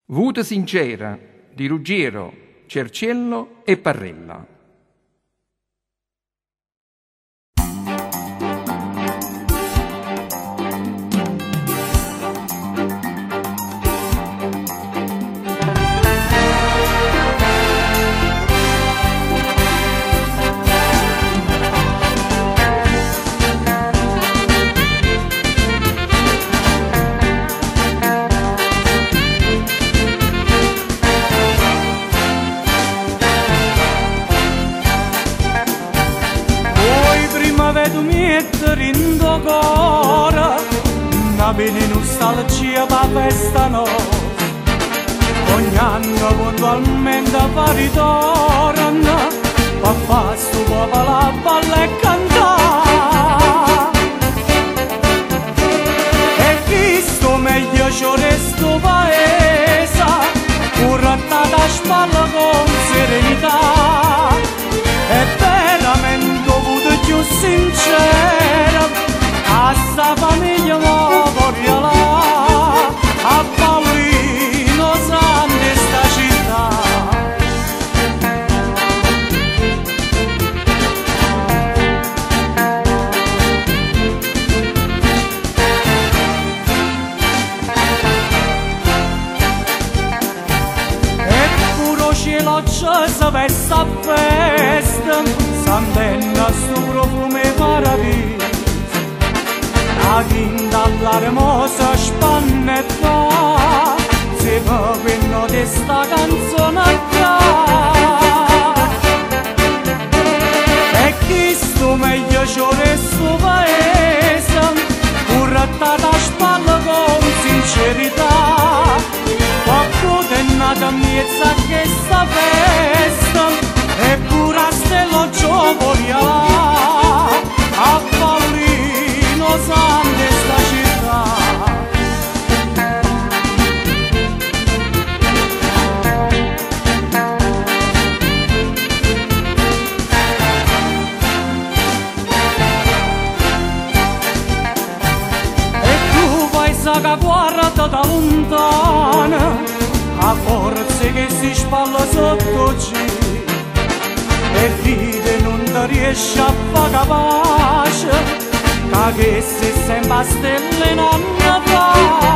Vita sincera di Ruggiero, Cerciello e Parrella. Vedo mettere in tuo cuore una bene nostalgia per questa notte. Ogni anno puntualmente fa ritorno per fare sto popolo a balla e cantare. E chi sto meglio ci resto paese, curata da spalla con serenità. E veramente più sincera, a sta famiglia mo voglio là, a Paolino Santi sta città. Eppure cielo acceso per sta festa, s'antenna sto profumo e paradiso. La tinta all'aremosa spanna e fa, se proprio di sta canzone qua. E chi sto meglio ci resto paese, curata da spalla con sincerità. Qualcuno è nato a mezzo a questa festa, eppure a stella giocoria là, a Paolino Santi sta città. E tu vai che guarda da lontano, a forza che si spalla sotto giro, e vide non ti riesce a fare capace, che se sempre a stelle non ne fa.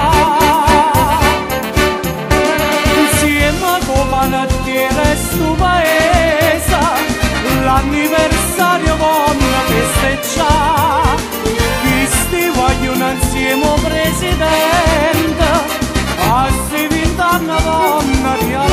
Insieme con panettiere sto paese, l'anniversario voglio festeggiare. Chi vogliono insieme presidente, a 20 anni voglio